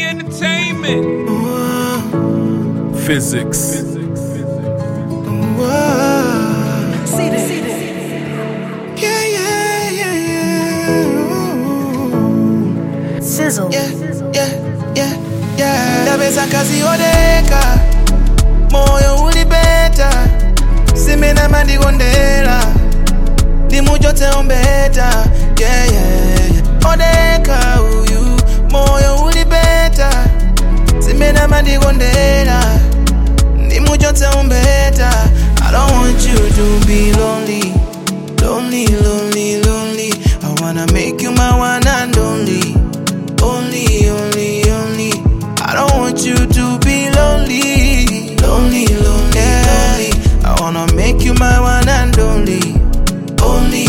Entertainment. Physics. See this. Sizzle. Yeah. Dabeza kazi odeka, moyo ulibeta, simena mandigondela, dimujote ombeta. Yeah. Odeka uyu, moyo ulibeta, simena mandigondela, dimujote ombeta. I don't want you to be lonely. I wanna make you my one and only. Only. I don't want you to be lonely. I wanna make you my one and only. Only.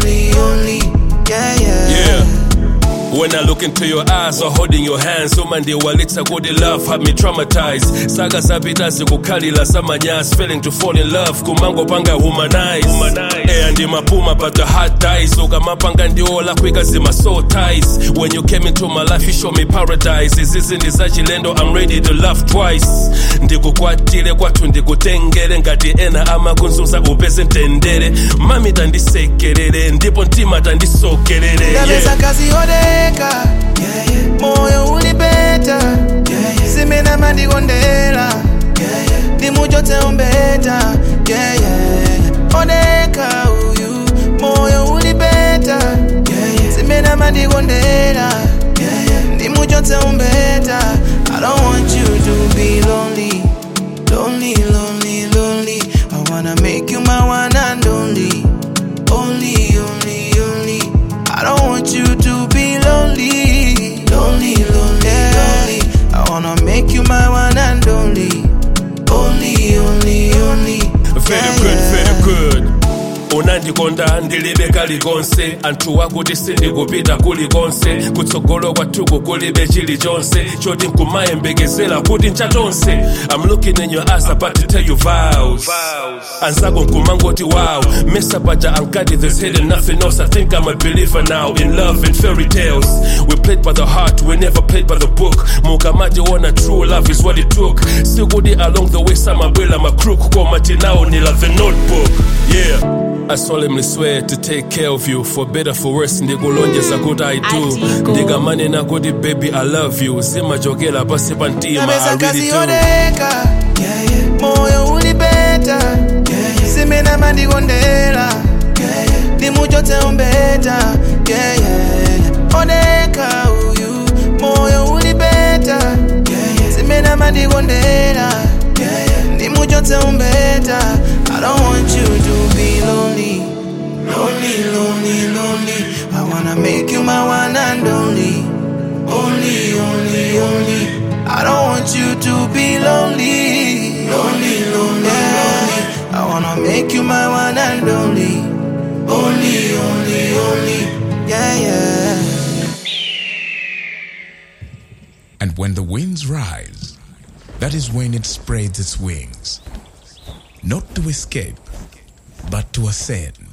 Yeah. When I look into your eyes or holding your hands, so man, they walita good love have me traumatized. Saga sabita zikukalila samanyas, failing to fall in love, kumango panga humanize. And my puma but the heart dies. So mapanga ndio la quick as my soul ties. When you came into my life, you show me paradise. Is this in this lendo? I'm ready to love twice. Ndikukwatile kwatu ndikutengere ngati ena ama kunzuza upeze ntendere. Mami tandisekerere, ndipo ntima tandisokerere. Dabeza kazi odeka, moyo ulibeta, simena mandigondela, dimujote ombeta. Odeka uyu, moyo ulibeta, simena mandigondela, dimujote ombeta. I don't want you to be lonely. I wanna make you my one and only. Only. I don't want you to be lonely. I wanna make you my one and only. Only. Very good. Unandikonda ndilibe kalikonse, anthu wakuti sindikupita kulikonse, kutsogolo kwathuku kulibe chilichonse, choti nkumayembekezera kuti nchatonse. I'm looking in your eyes about to tell you vows. Anzako nkumangoti wow, mesa paja ankadi there's hidden nothing else. I think I'm a believer now in love and fairy tales. We played by the heart, we never played by the book. Mukamati wona true love is what it took. Sigudi along the way samabwela my crook, kwa mati now nila the notebook. Yeah. I solemnly swear to take care of you, for better for worse. Ndikulonjeza kuti I do. Ndigamane na kuti baby I love you. Simajogela basi pantima I really do. Odeka, moyo ulibeta, simena mandigondela, dimujote ombeta. Odeka uyu, moyo ulibeta, simena mandigondela, dimujote ombeta. I don't want you to be lonely. I wanna make you my one and only. Only. I don't want you to be lonely. I wanna make you my one and only. Only. Yeah. And when the winds rise, that is when it spreads its wings. Not to escape, but to ascend.